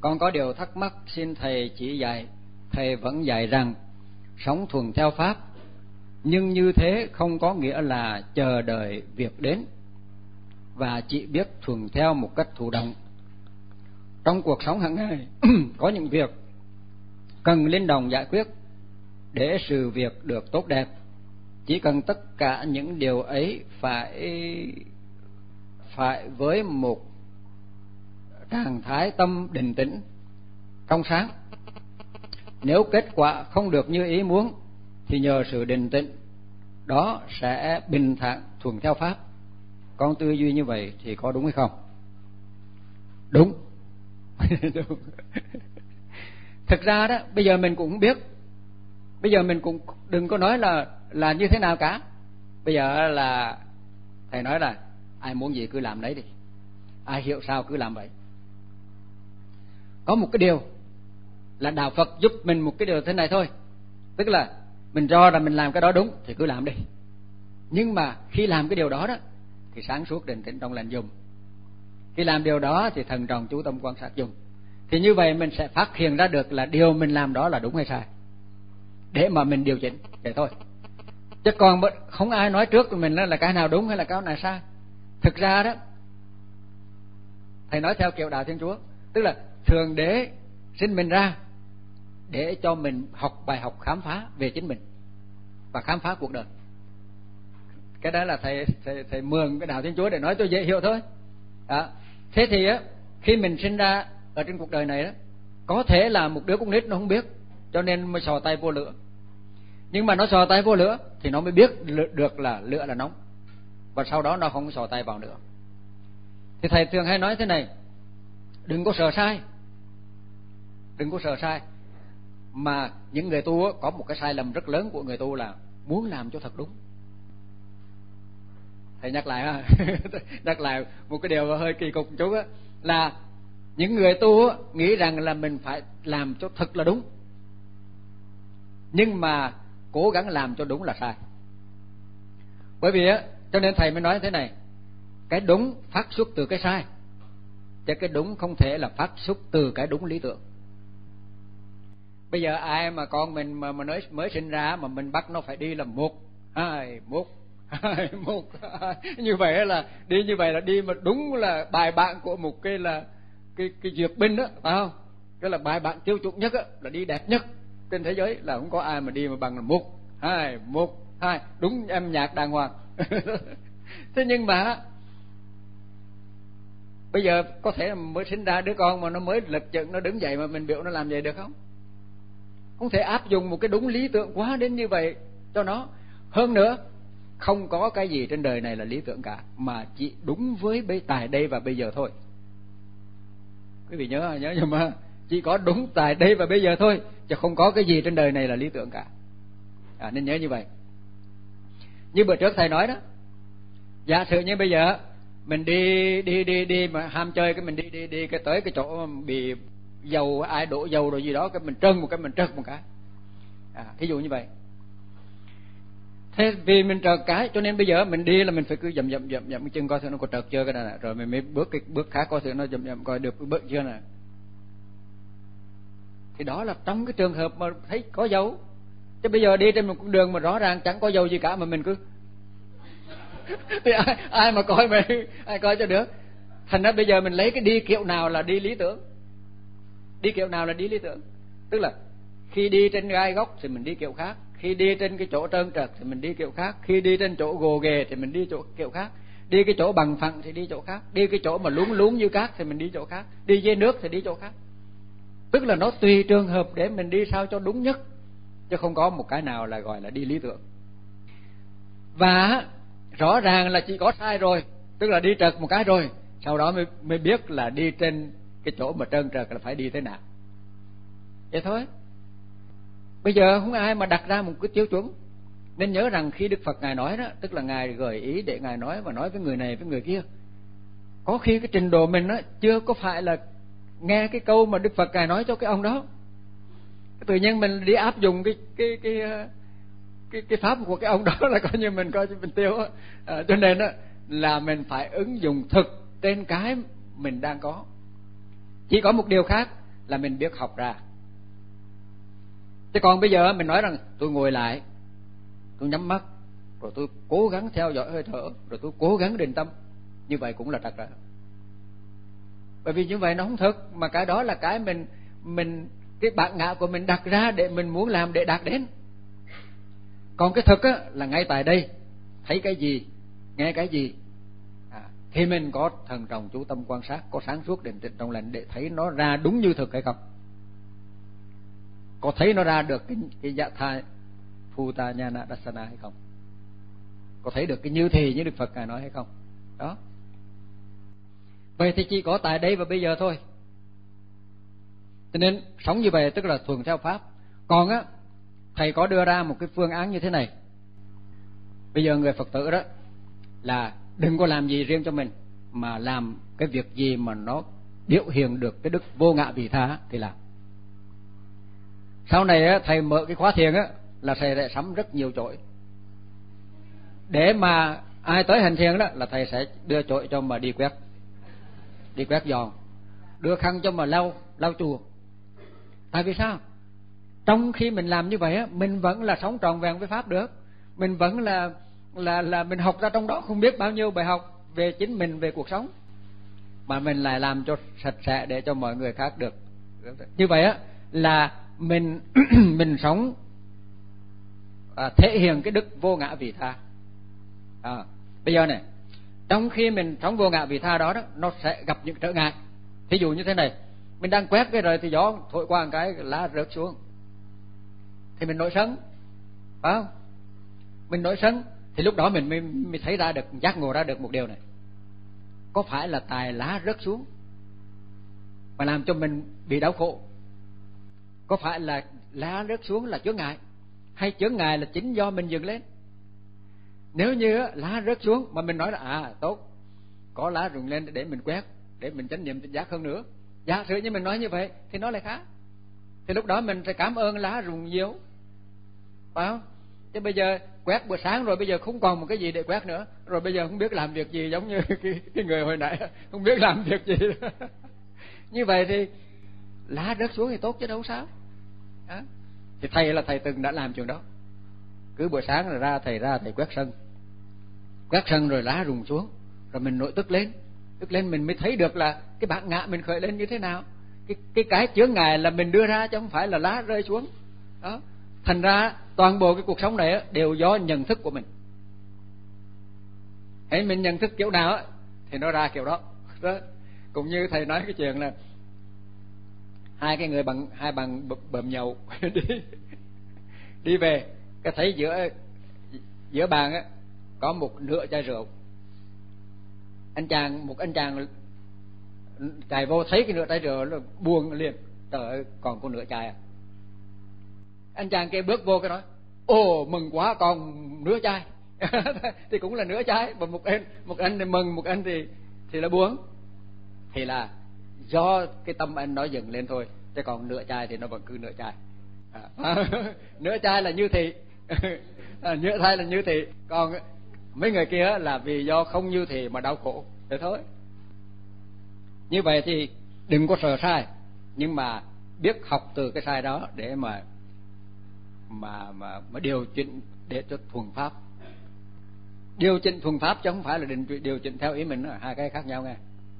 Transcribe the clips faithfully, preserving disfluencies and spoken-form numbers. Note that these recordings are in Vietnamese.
Con có điều thắc mắc xin thầy chỉ dạy. Thầy vẫn dạy rằng sống thuần theo pháp, nhưng như thế không có nghĩa là chờ đợi việc đến và chỉ biết thuần theo một cách thụ động. Trong cuộc sống hàng ngày có những việc cần linh động giải quyết để sự việc được tốt đẹp. Chỉ cần tất cả những điều ấy phải phải với một trạng thái tâm định tĩnh, trong sáng. Nếu kết quả không được như ý muốn thì nhờ sự định tĩnh đó sẽ bình thản thuần theo pháp. Con tư duy như vậy thì có đúng hay không? Đúng. Đúng. Thực ra đó, bây giờ mình cũng không biết. Bây giờ mình cũng đừng có nói là là như thế nào cả. Bây giờ là thầy nói là ai muốn gì cứ làm đấy đi, ai hiểu sao cứ làm vậy. Có một cái điều là đạo Phật giúp mình một cái điều thế này thôi, tức là mình cho là mình làm cái đó đúng thì cứ làm đi. Nhưng mà khi làm cái điều đó đó thì sáng suốt định tĩnh trong lành dùng. Khi làm điều đó thì thần trọng chú tâm quan sát dùng. Thì như vậy mình sẽ phát hiện ra được là điều mình làm đó là đúng hay sai, để mà mình điều chỉnh vậy thôi. Chứ còn không ai nói trước mình là cái nào đúng hay là cái nào sai. Thực ra đó, thầy nói theo kiểu đạo Thiên Chúa, tức là Thượng Đế sinh mình ra để cho mình học bài học khám phá về chính mình và khám phá cuộc đời. Cái đó là thầy thầy, thầy mượn cái đạo Thiên Chúa để nói cho dễ hiểu thôi. Đó. Thế thì á, khi mình sinh ra ở trên cuộc đời này đó, có thể là một đứa con nít nó không biết, cho nên mới sò tay vô lửa. Nhưng mà nó sò tay vô lửa thì nó mới biết được là lửa là nóng, và sau đó nó không sò tay vào nữa. Thì thầy thường hay nói thế này: đừng có sợ sai, đừng có sợ sai. Mà những người tu có một cái sai lầm rất lớn của người tu là muốn làm cho thật đúng. Thầy nhắc lại ha, nhắc lại một cái điều hơi kỳ cục một chút á, là những người tu nghĩ rằng là mình phải làm cho thật là đúng, nhưng mà cố gắng làm cho đúng là sai. Bởi vì á, cho nên thầy mới nói thế này: cái đúng phát xuất từ cái sai, chứ cái đúng không thể là phát xuất từ cái đúng lý tưởng. Bây giờ ai mà con mình mà mà mới mới sinh ra mà mình bắt nó phải đi là một hai một hai một hai, như vậy là đi như vậy là đi mà đúng là bài bản của một cái là cái cái duyệt binh đó, phải không? Cái là bài bản tiêu chuẩn nhất á, là đi đẹp nhất trên thế giới, là không có ai mà đi mà bằng là một hai một hai, đúng âm nhạc đàng hoàng. Thế nhưng mà bây giờ có thể là mới sinh ra đứa con mà nó mới lật chừng nó đứng dậy mà mình biểu nó làm vậy được không? Không thể áp dụng một cái đúng lý tưởng quá đến như vậy cho nó. Hơn nữa, không có cái gì trên đời này là lý tưởng cả, mà chỉ đúng với bây tại đây và bây giờ thôi. Quý vị nhớ nhớ nhưng mà chỉ có đúng tại đây và bây giờ thôi, chứ không có cái gì trên đời này là lý tưởng cả. À, nên nhớ như vậy. Như bữa trước thầy nói đó, giả sử như bây giờ mình đi đi đi đi mà ham chơi, cái mình đi đi đi cái tới cái chỗ bị dầu, ai đổ dầu rồi gì đó, cái mình trơn một cái, mình trật một cái, à, thí dụ như vậy. Thế vì mình trật cái cho nên bây giờ mình đi là mình phải cứ dậm dậm dậm dậm cái chân coi thử nó có trật chưa cái này, rồi mình mới bước cái bước khác coi thử nó dậm dậm coi được bước chưa nè. Thì đó là trong cái trường hợp mà thấy có dấu. Chứ bây giờ đi trên một con đường mà rõ ràng chẳng có dấu gì cả mà mình cứ thì ai, ai mà coi mà ai coi cho được. Thành ra bây giờ mình lấy cái đi kiểu nào là đi lý tưởng, đi kiểu nào là đi lý tưởng. Tức là khi đi trên gai góc thì mình đi kiểu khác, khi đi trên cái chỗ trơn trượt thì mình đi kiểu khác, khi đi trên chỗ gồ ghề thì mình đi chỗ kiểu khác, đi cái chỗ bằng phẳng thì đi chỗ khác, đi cái chỗ mà lún lún như cát thì mình đi chỗ khác, đi dưới nước thì đi chỗ khác. Tức là nó tùy trường hợp để mình đi sao cho đúng nhất, chứ không có một cái nào là gọi là đi lý tưởng. Và rõ ràng là chỉ có sai rồi, tức là đi trật một cái rồi, sau đó mới mới biết là đi trên cái chỗ mà trơn trượt là phải đi thế nào. Vậy thôi. Bây giờ không ai mà đặt ra một cái tiêu chuẩn. Nên nhớ rằng khi Đức Phật Ngài nói đó, tức là Ngài gợi ý để Ngài nói và nói với người này với người kia. Có khi cái trình độ mình đó chưa có phải là nghe cái câu mà Đức Phật Ngài nói cho cái ông đó. Tự nhiên mình đi áp dụng cái cái cái cái cái pháp của cái ông đó là coi như mình coi như mình tiêu á. À, cho nên đó là mình phải ứng dụng thực trên cái mình đang có. Chỉ có một điều khác là mình biết học ra. Chứ còn bây giờ mình nói rằng tôi ngồi lại, tôi nhắm mắt, rồi tôi cố gắng theo dõi hơi thở, rồi tôi cố gắng định tâm, như vậy cũng là trật rồi. Bởi vì như vậy nó không thực, mà cái đó là cái mình mình cái bản ngã của mình đặt ra để mình muốn làm để đạt đến. Còn cái thực á, là ngay tại đây, thấy cái gì, nghe cái gì, à, thì mình có thần trọng chú tâm quan sát, có sáng suốt định tĩnh trong lành để thấy nó ra đúng như thực hay không, có thấy nó ra được cái cái dạ thai Phuta Nhana Dassana hay không, có thấy được cái như thì như Đức Phật ngài nói hay không. Đó. Vậy thì chỉ có tại đây và bây giờ thôi. Cho nên sống như vậy tức là thuần theo pháp. Còn á, thầy có đưa ra một cái phương án như thế này. Bây giờ người Phật tử đó là đừng có làm gì riêng cho mình, mà làm cái việc gì mà nó biểu hiện được cái đức vô ngã vị tha thì làm. Sau này á, thầy mở cái khóa thiền á, là thầy sẽ sắm rất nhiều chổi, để mà ai tới hành thiền đó là thầy sẽ đưa chổi cho mà đi quét, đi quét dọn, đưa khăn cho mà lau lau chùa. Tại vì sao? Trong khi mình làm như vậy á, mình vẫn là sống trọn vẹn với pháp được, mình vẫn là là là mình học ra trong đó không biết bao nhiêu bài học về chính mình, về cuộc sống, mà mình lại làm cho sạch sẽ để cho mọi người khác được. Như vậy á là mình mình sống à, thể hiện cái đức vô ngã vị tha. À, bây giờ này, trong khi mình sống vô ngã vị tha đó, đó nó sẽ gặp những trở ngại. Thí dụ như thế này, mình đang quét cái rồi thì gió thổi qua một cái lá rớt xuống, thì mình nổi sân, phải không? Mình nổi sân thì lúc đó mình mới, mới thấy ra được, giác ngộ ra được một điều này: có phải là tài lá rớt xuống mà làm cho mình bị đau khổ? Có phải là lá rớt xuống là chướng ngại, hay chướng ngại là chính do mình dựng lên? Nếu như lá rớt xuống mà mình nói là à tốt, có lá rụng lên để mình quét, để mình chánh niệm tỉnh giác hơn nữa, giả sử như mình nói như vậy thì nó lại khác. Thì lúc đó mình sẽ cảm ơn lá rụng nhiều, phải không? Chứ bây giờ quét buổi sáng rồi bây giờ không còn một cái gì để quét nữa, rồi bây giờ không biết làm việc gì, giống như cái, cái người hồi nãy không biết làm việc gì. Như vậy thì lá rớt xuống thì tốt chứ đâu sao. Đó. Thì thầy là thầy từng đã làm chuyện đó. Cứ buổi sáng rồi ra thầy ra thầy quét sân, quét sân rồi lá rụng xuống, rồi mình nổi tức lên, tức lên mình mới thấy được là cái bản ngã mình khởi lên như thế nào. Cái cái cái chướng ngại là mình đưa ra chứ không phải là lá rơi xuống. Đó. Thành ra toàn bộ cái cuộc sống này đều do nhận thức của mình. Hãy mình nhận thức kiểu nào thì nó ra kiểu đó. Đó. Cũng như thầy nói cái chuyện là hai cái người bằng hai bằng bợm nhậu đi đi về, cái thấy giữa giữa bàn á có một nửa chai rượu. Anh chàng một anh chàng chạy vô thấy cái nửa chai rượu là buông liền, trời ơi còn có nửa chai à. Anh chàng kia bước vô cái nói ồ mừng quá còn nửa chai. Thì cũng là nửa chai, và một anh một anh thì mừng, một anh thì thì là buông. Thì là do cái tâm anh nó dừng lên thôi, chứ còn nửa chai thì nó vẫn cứ nửa chai. À, nửa chai là như thị. À, nửa chai là như thị, còn mấy người kia là vì do không như thị mà đau khổ thế thôi. Như vậy thì đừng có sợ sai, nhưng mà biết học từ cái sai đó để mà mà mà mà điều chỉnh để cho thuần pháp. Điều chỉnh thuần pháp chứ không phải là định điều chỉnh theo ý mình, hai cái khác nhau nghe.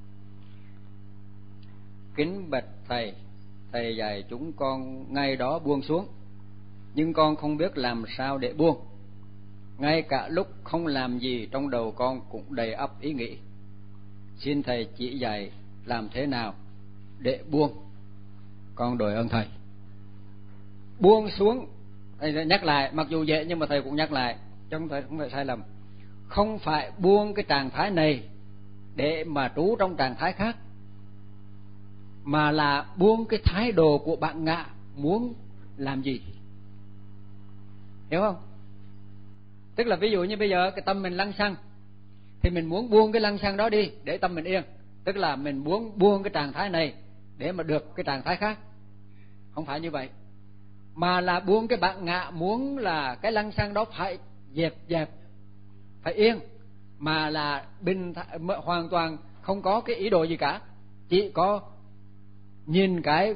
Kính bạch thầy, thầy dạy chúng con ngay đó buông xuống, nhưng con không biết làm sao để buông. Ngay cả lúc không làm gì trong đầu con cũng đầy ắp ý nghĩ. Xin thầy chỉ dạy làm thế nào để buông. Con đội ơn thầy. Buông xuống, thầy nhắc lại, mặc dù dễ nhưng mà thầy cũng nhắc lại, chứ không phải, không phải sai lầm. Không phải buông cái trạng thái này để mà trú trong trạng thái khác, mà là buông cái thái độ của bạn ngã muốn làm gì. Hiểu không? Tức là ví dụ như bây giờ cái tâm mình lăng xăng, thì mình muốn buông cái lăng xăng đó đi để tâm mình yên. Tức là mình muốn buông cái trạng thái này để mà được cái trạng thái khác. Không phải như vậy, mà là buông cái bạn ngã muốn là cái lăng xăng đó phải dẹp dẹp, phải yên, mà là bình hoàn toàn không có cái ý đồ gì cả, chỉ có nhìn cái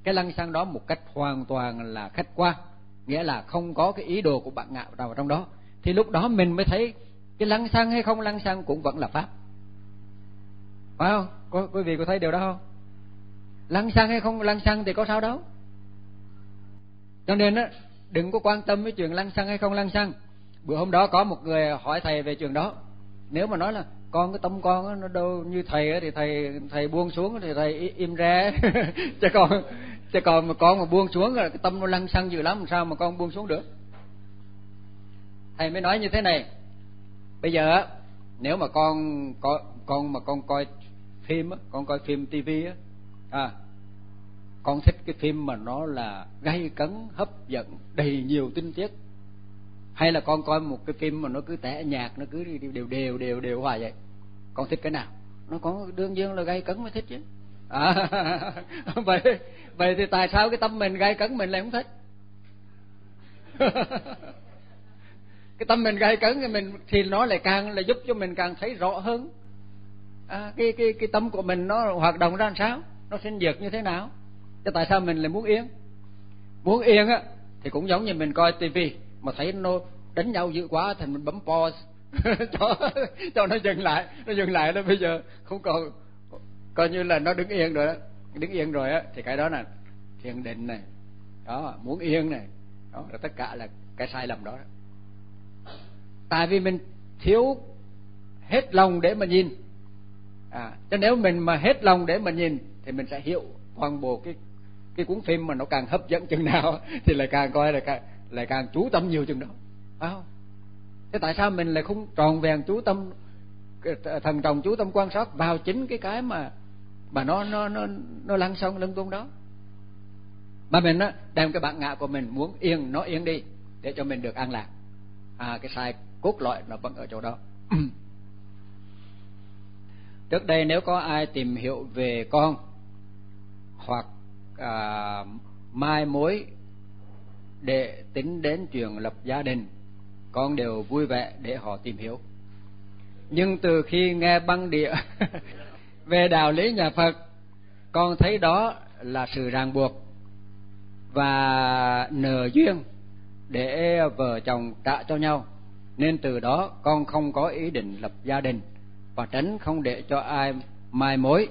cái lăng xăng đó một cách hoàn toàn là khách quan, nghĩa là không có cái ý đồ của bạn ngạo nào trong đó, thì lúc đó mình mới thấy cái lăng xăng hay không lăng xăng cũng vẫn là pháp, phải không? Có quý vị có thấy điều đó không? Lăng xăng hay không lăng xăng thì có sao đâu. Cho nên á, đừng có quan tâm với chuyện lăng xăng hay không lăng xăng. Bữa hôm đó có một người hỏi thầy về chuyện đó. Nếu mà nói là con cái tâm con á, nó đâu như thầy á, thì thầy thầy buông xuống thì thầy im ra chứ còn chứ còn mà con mà buông xuống là cái tâm nó lăng xăng dữ lắm, làm sao mà con buông xuống được. Thầy mới nói như thế này: bây giờ á, nếu mà con có con mà con coi phim á, con coi phim tivi á, à, con thích cái phim mà nó là gay cấn, hấp dẫn, đầy nhiều tình tiết, hay là con coi một cái phim mà nó cứ tẻ nhạc, nó cứ đều đều đều đều hoài vậy, con thích cái nào? Nó có đương nhiên là gay cấn mới thích chứ. À, vậy vậy thì tại sao cái tâm mình gay cấn mình lại không thích? Cái tâm mình gay cấn thì mình thì nó lại càng là giúp cho mình càng thấy rõ hơn à, cái cái cái tâm của mình nó hoạt động ra làm sao, nó sinh diệt như thế nào. Chứ tại sao mình lại muốn yên? Muốn yên á thì cũng giống như mình coi tivi mà thấy nó đánh nhau dữ quá thì mình bấm pause cho cho nó dừng lại, nó dừng lại đó, bây giờ không còn, coi như là nó đứng yên rồi đó, đứng yên rồi á thì cái đó là thiền định này, đó, muốn yên này, đó là tất cả là cái sai lầm đó, đó. Tại vì mình thiếu hết lòng để mà nhìn, à, cho nếu mình mà hết lòng để mà nhìn thì mình sẽ hiểu toàn bộ cái cái cuốn phim mà nó càng hấp dẫn chừng nào thì lại càng coi là càng lại càng chú tâm nhiều chừng đó, phải không? Thế tại sao mình lại không tròn vẹn chú tâm, thần trọng chú tâm quan sát vào chính cái cái mà mà nó nó nó nó lăn xăng lưng tung đó, mà mình á đem cái bản ngã của mình muốn yên nó yên đi để cho mình được an lạc. À, cái sai cốt lõi nó vẫn ở chỗ đó. Trước đây nếu có ai tìm hiểu về con hoặc à, mai mối để tính đến chuyện lập gia đình, con đều vui vẻ để họ tìm hiểu. Nhưng từ khi nghe băng đĩa về đạo lý nhà Phật, con thấy đó là sự ràng buộc và nợ duyên để vợ chồng trả cho nhau, nên từ đó con không có ý định lập gia đình và tránh không để cho ai mai mối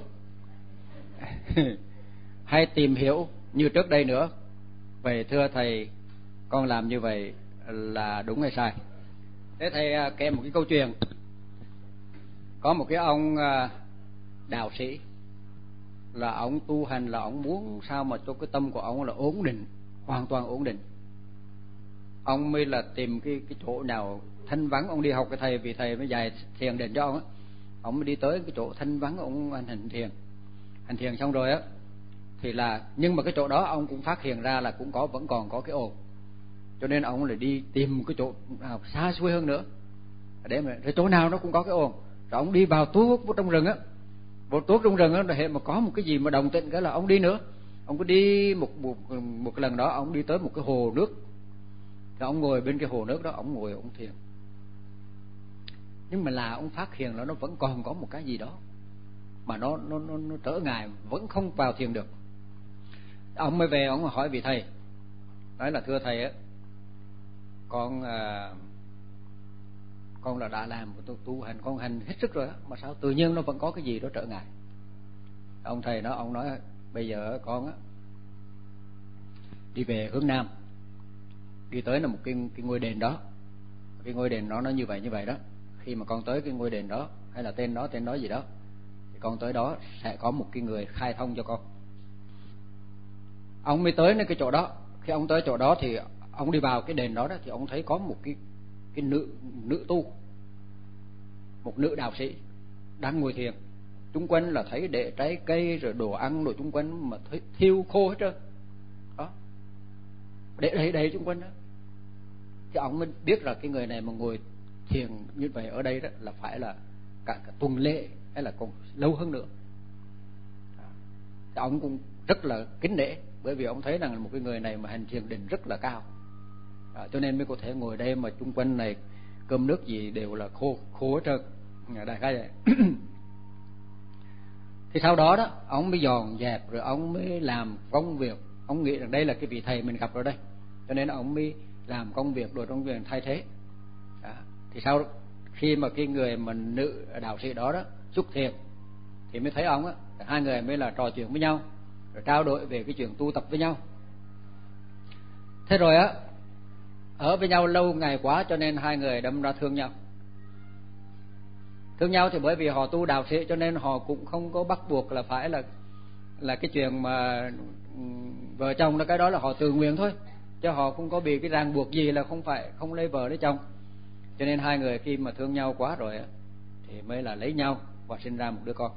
hay tìm hiểu như trước đây nữa. Vậy thưa thầy, con làm như vậy là đúng hay sai? Thế thầy kể một cái câu chuyện. Có một cái ông đạo sĩ, là ông tu hành, là ông muốn sao mà cho cái tâm của ông là ổn định, hoàn toàn ổn định. Ông mới là tìm cái cái chỗ nào thanh vắng, ông đi học cái thầy, vì thầy mới dạy thiền định cho ông á. Ông mới đi tới cái chỗ thanh vắng, ông hành thiền. Hành thiền xong rồi á thì là, nhưng mà cái chỗ đó ông cũng phát hiện ra là cũng có vẫn còn có cái ồn, cho nên ông lại đi tìm một cái chỗ nào xa xôi hơn nữa để mà cái chỗ nào nó cũng có cái ồn. Rồi ông đi vào tuốt trong rừng á, vào tuốt trong rừng á, hệ mà có một cái gì mà đồng tĩnh cái là ông đi nữa. Ông cứ đi một một một lần đó, ông đi tới một cái hồ nước, rồi ông ngồi bên cái hồ nước đó, ông ngồi ông thiền. Nhưng mà là ông phát hiện là nó vẫn còn có một cái gì đó mà nó nó nó, nó trở ngại, vẫn không vào thiền được. Ông mới về ông hỏi vị thầy, nói là thưa thầy á, con à, con là đã làm tôi tu hành, con hành hết sức rồi á, mà sao tự nhiên nó vẫn có cái gì đó trở ngại. Ông thầy đó, ông nói bây giờ con á đi về hướng nam, đi tới là một cái cái ngôi đền đó, cái ngôi đền đó nó như vậy như vậy đó. Khi mà con tới cái ngôi đền đó, hay là tên đó tên đó gì đó, thì con tới đó sẽ có một cái người khai thông cho con. Ông mới tới nơi cái chỗ đó. Khi ông tới chỗ đó thì ông đi vào cái đền đó, đó thì ông thấy có một cái cái nữ nữ tu, một nữ đạo sĩ đang ngồi thiền. Chung quanh là thấy để trái cây rồi đồ ăn rồi chung quanh mà thấy thiêu khô hết trơn đó, để đầy đầy chung quanh đó. Thì ông mới biết là cái người này mà ngồi thiền như vậy ở đây đó là phải là cả, cả tuần lễ hay là còn lâu hơn nữa. Thì ông cũng rất là kính nể, bởi vì ông thấy rằng một cái người này mà hành thiền định rất là cao, à, cho nên mới có thể ngồi đây mà chung quanh này cơm nước gì đều là khô khô hết trơn, đại khái vậy. Thì sau đó đó ông mới dọn dẹp, rồi ông mới làm công việc. Ông nghĩ rằng đây là cái vị thầy mình gặp rồi đây, cho nên ông mới làm công việc rồi trong việc thay thế. Đó. Thì sau khi mà cái người mà nữ đạo sĩ đó đó xuất thiện thì mới thấy ông á, hai người mới là trò chuyện với nhau, rồi trao đổi về cái chuyện tu tập với nhau. Thế rồi á, ở với nhau lâu ngày quá cho nên hai người đâm ra thương nhau. Thương nhau thì bởi vì họ tu đạo sĩ cho nên họ cũng không có bắt buộc là phải là là cái chuyện mà vợ chồng là cái đó là họ tự nguyện thôi, chứ họ không có bị cái ràng buộc gì là không phải không lấy vợ lấy chồng. Cho nên hai người khi mà thương nhau quá rồi á thì mới là lấy nhau và sinh ra một đứa con.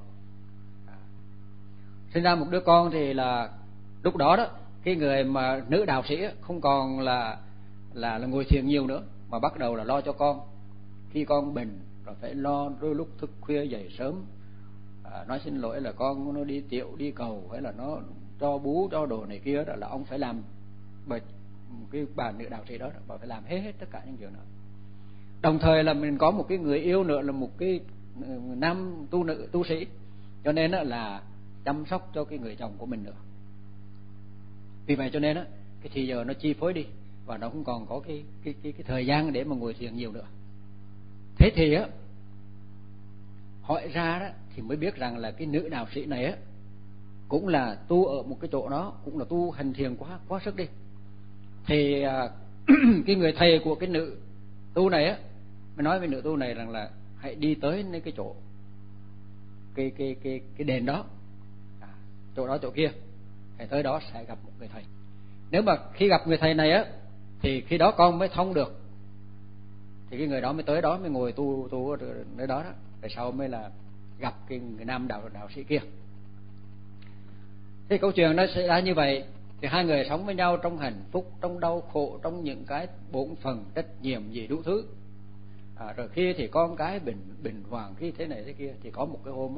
Sinh ra một đứa con thì là lúc đó đó cái người mà nữ đạo sĩ không còn là là là ngồi thiền nhiều nữa, mà bắt đầu là lo cho con. Khi con bệnh rồi phải lo, đôi lúc thức khuya dậy sớm, à, nói xin lỗi là con nó đi tiểu đi cầu hay là nó cho bú cho đồ này kia đó là ông phải làm. Bởi cái bà nữ đạo sĩ đó bà phải làm hết hết tất cả những chuyện đó. Đồng thời là mình có một cái người yêu nữa là một cái nam tu nữ tu sĩ, cho nên là chăm sóc cho cái người chồng của mình nữa. Vì vậy cho nên á cái thì giờ nó chi phối đi và nó không còn có cái cái cái cái thời gian để mà ngồi thiền nhiều nữa. Thế thì á hỏi ra đó thì mới biết rằng là cái nữ đạo sĩ này á cũng là tu ở một cái chỗ đó, cũng là tu hành thiền quá quá sức đi. Thì à, cái người thầy của cái nữ tu này á mới nói với nữ tu này rằng là hãy đi tới nơi cái chỗ cái cái cái cái đền đó, à, chỗ đó chỗ kia, hãy tới đó sẽ gặp một người thầy. Nếu mà khi gặp người thầy này á thì khi đó con mới thông được, thì cái người đó mới tới đó mới ngồi tu tu ở nơi đó đó, rồi sau mới là gặp cái người nam đạo đạo sĩ kia. Thì câu chuyện nó xảy ra như vậy, thì hai người sống với nhau trong hạnh phúc, trong đau khổ, trong những cái bổn phận trách nhiệm gì đủ thứ. À, rồi khi thì con cái bình bình hoàng, khi thế này thế kia, thì có một cái hôm đó,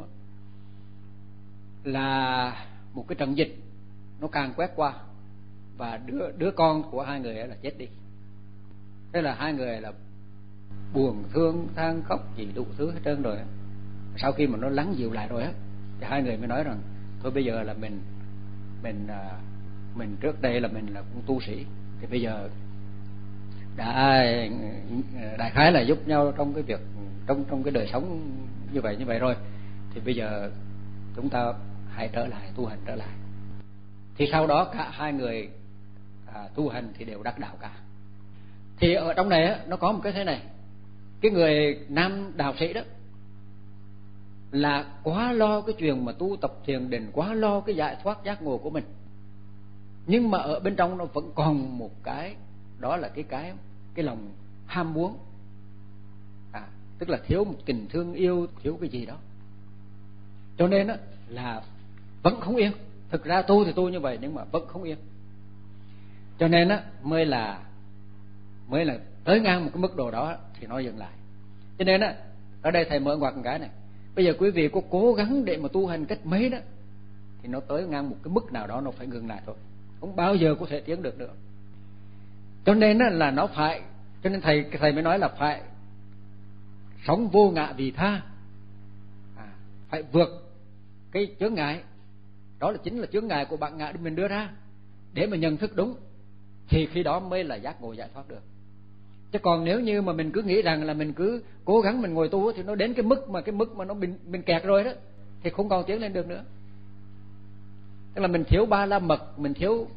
là một cái trận dịch nó càng quét qua và đứa đứa con của hai người là chết đi. Thế là hai người là buồn thương than khóc gì đủ thứ hết trơn rồi. Sau khi mà nó lắng dịu lại rồi á thì hai người mới nói rằng thôi bây giờ là mình mình mình trước đây là mình là cũng tu sĩ, thì bây giờ đã đại khái là giúp nhau trong cái việc trong trong cái đời sống như vậy như vậy rồi, thì bây giờ chúng ta hãy trở lại tu hành trở lại. Thì sau đó cả hai người à, tu hành thì đều đắc đạo cả. Thì ở trong này á, nó có một cái thế này, cái người nam đạo sĩ đó là quá lo cái chuyện mà tu tập thiền định, quá lo cái giải thoát giác ngộ của mình, nhưng mà ở bên trong nó vẫn còn một cái, đó là cái cái cái lòng ham muốn, à, tức là thiếu một tình thương yêu, thiếu cái gì đó, cho nên á là vẫn không yên. Thực ra tu thì tu như vậy nhưng mà vẫn không yên, cho nên á mới là mới là tới ngang một cái mức độ đó thì nó dừng lại. Cho nên á ở đây thầy mở ngoặt một cái này, bây giờ quý vị có cố gắng để mà tu hành cách mấy đó thì nó tới ngang một cái mức nào đó nó phải ngừng lại thôi, không bao giờ có thể tiến được nữa. Cho nên á là nó phải, cho nên thầy thầy mới nói là phải sống vô ngã vị tha, à, phải vượt cái chướng ngại đó, là chính là chướng ngại của bản ngã mình đưa ra để mà nhận thức đúng, thì khi đó mới là giác ngộ giải thoát được. Chứ còn nếu như mà mình cứ nghĩ rằng là mình cứ cố gắng mình ngồi tu thì nó đến cái mức mà cái mức mà nó mình mình kẹt rồi đó thì không còn tiến lên được nữa. Tức là mình thiếu ba la mật, mình thiếu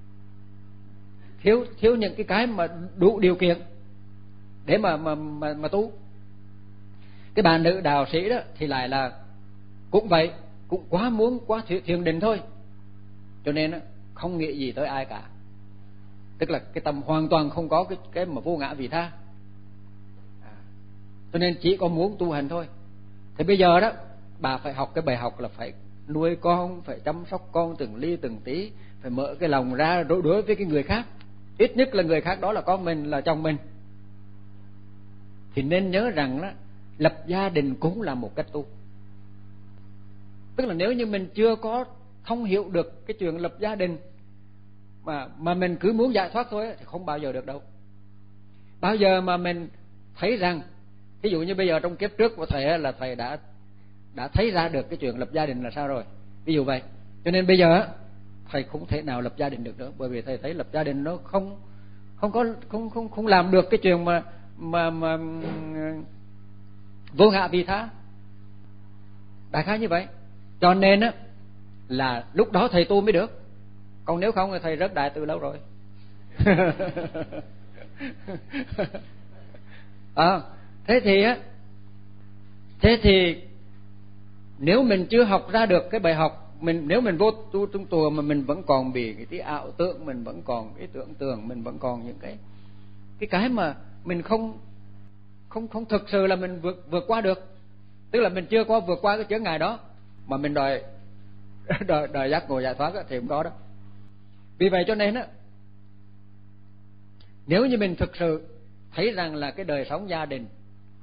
thiếu thiếu những cái cái mà đủ điều kiện để mà mà mà, mà tu. Cái bà nữ đạo sĩ đó thì lại là cũng vậy, cũng quá muốn quá thiền định thôi, cho nên đó, không nghĩ gì tới ai cả, tức là cái tâm hoàn toàn không có cái cái mà vô ngã vị tha, à, cho nên chỉ có muốn tu hành thôi. Thì bây giờ đó bà phải học cái bài học là phải nuôi con, phải chăm sóc con từng ly từng tí, phải mở cái lòng ra đối, đối với cái người khác, ít nhất là người khác đó là con mình, là chồng mình. Thì nên nhớ rằng đó, lập gia đình cũng là một cách tu. Tức là nếu như mình chưa có thông hiểu được cái chuyện lập gia đình mà mà mình cứ muốn giải thoát thôi thì không bao giờ được đâu. Bao giờ mà mình thấy rằng, ví dụ như bây giờ trong kiếp trước của thầy là thầy đã đã thấy ra được cái chuyện lập gia đình là sao rồi, ví dụ vậy. Cho nên bây giờ thầy không thể nào lập gia đình được nữa, bởi vì thầy thấy lập gia đình nó không không có không không không làm được cái chuyện mà mà mà vô ngã vị tha, đại khái như vậy. Cho nên á là lúc đó thầy tu mới được, còn nếu không thì thầy rớt đại từ lâu rồi. À, thế thì á thế thì nếu mình chưa học ra được cái bài học, mình nếu mình vô tu trung tùa mà mình vẫn còn bị cái tí ảo tưởng, mình vẫn còn cái tưởng tượng, mình vẫn còn những cái cái cái mà mình không không không thực sự là mình vượt vượt qua được, tức là mình chưa có vượt qua cái chướng ngại đó mà mình đòi đòi, đòi giác ngộ giải thoát thì không có đó. Vì vậy cho nên á, nếu như mình thực sự thấy rằng là cái đời sống gia đình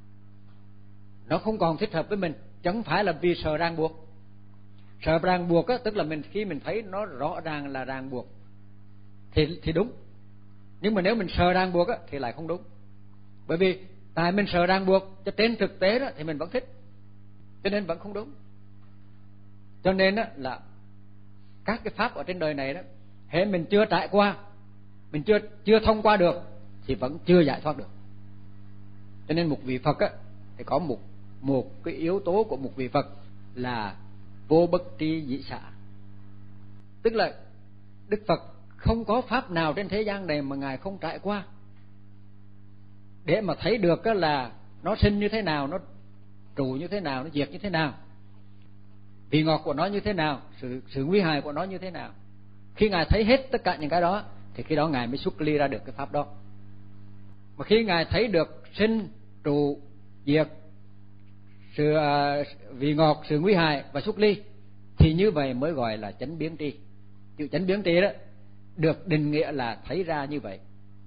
nó không còn thích hợp với mình, chẳng phải là vì sợ ràng buộc. Sợ ràng buộc á, tức là mình khi mình thấy nó rõ ràng là ràng buộc thì thì đúng, nhưng mà nếu mình sợ ràng buộc á thì lại không đúng, bởi vì tại mình sợ ràng buộc cho trên thực tế đó thì mình vẫn thích, cho nên vẫn không đúng. Cho nên á là các cái pháp ở trên đời này đó, hễ mình chưa trải qua, mình chưa chưa thông qua được thì vẫn chưa giải thoát được. Cho nên một vị Phật á thì có một một cái yếu tố của một vị Phật là vô bất tri dĩ xả, tức là Đức Phật không có pháp nào trên thế gian này mà ngài không trải qua để mà thấy được là nó sinh như thế nào, nó trụ như thế nào, nó diệt như thế nào, vị ngọt của nó như thế nào, sự sự nguy hại của nó như thế nào. Khi ngài thấy hết tất cả những cái đó thì khi đó ngài mới xuất ly ra được cái pháp đó. Mà khi ngài thấy được sinh trụ diệt, sự uh, vị ngọt, sự nguy hại và xuất ly, thì như vậy mới gọi là chánh biến tri. Chữ chánh biến tri đó được định nghĩa là thấy ra như vậy.